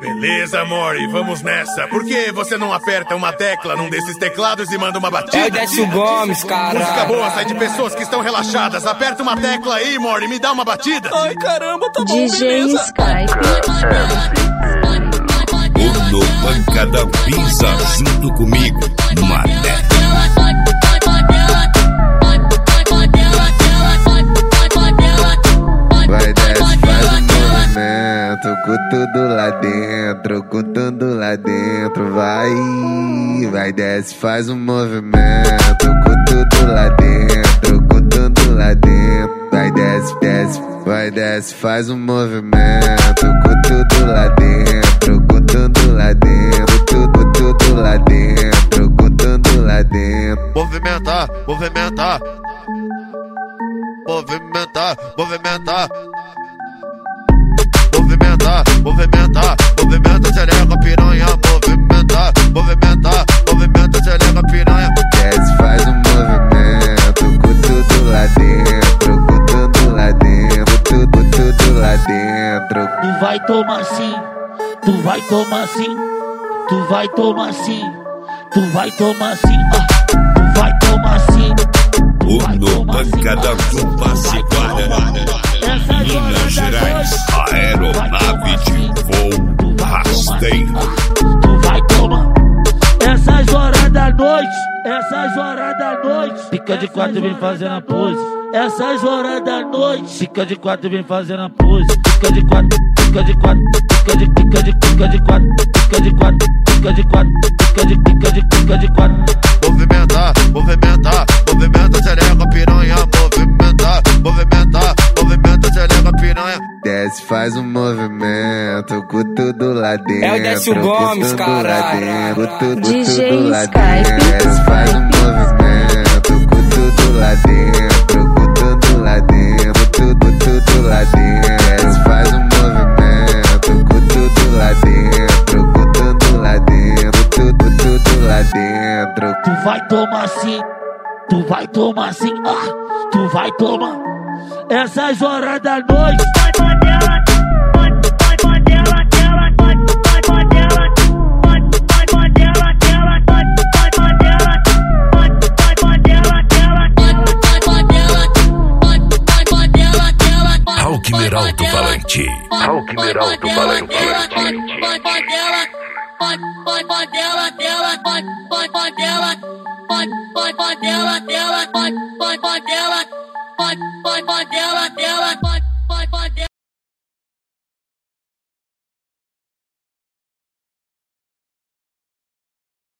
Beleza, amore, vamos nessa. Por que você não aperta uma tecla num desses teclados e manda uma batida? É o Décio Gomes, cara. Música boa sai de pessoas que estão relaxadas. Aperta uma tecla aí, amore, e me dá uma batida. Ai, caramba, tá bom, DJ beleza. Skype. O No Pancada Pisa junto comigo, Mané. Vai desce, faz um movimento, com tudo lá dentro, com tudo lá dentro. Vai desce, faz um movimento, com tudo lá dentro, com tudo lá dentro. Vai desce, vai desce, faz um movimento, com tudo lá dentro, com tudo lá dentro, tudo lá dentro, com tudo lá dentro. Movimentar, movimentar. Movimentar, movimentar. Movimentar, movimentar. Movimenta, xereca, piranha. Movimentar, movimentar. Movimenta, xereca, piranha. Desce, faz um movimento, com tudo lá dentro, com tudo lá dentro, tudo lá dentro. Tu vai tomar sim, tu vai tomar sim, tu vai tomar sim, tu vai tomar sim, tu vai tomar sim. O No Pancada do Passeguara, Minas Gerais, aeronave de voo rasteiro. Tu vai tomar. Essas horas da noite, essas horas da noite, fica de quatro e vem fazendo a pose. Essas horas da noite, fica de quatro e vem fazendo a pose. Fica de quatro, fica de quatro, fica de quatro, fica de quatro, fica de quatro, fica de quatro, fica de quatro. Movimentar, movimentar. Movimenta, xereca, piranha. Movimentar, movimentar. Movimenta, xereca, piranha. Desce, faz um movimento, com tudo lá dentro. É o Décio Gomes, cara. DJ tudo lá Skype. dentro. Desce, faz um movimento, com tudo lá dentro, com tudo lá dentro, tudo lá dentro. Desce, faz um movimento, com tudo lá dentro, com tudo lá dentro, tudo lá dentro. Tu vai tomar sim, tu vai tomar sim, tu vai tomar. Essas horas da noite. Alquimir Alto Valente. Alquimir Alto Valente. Pode dela,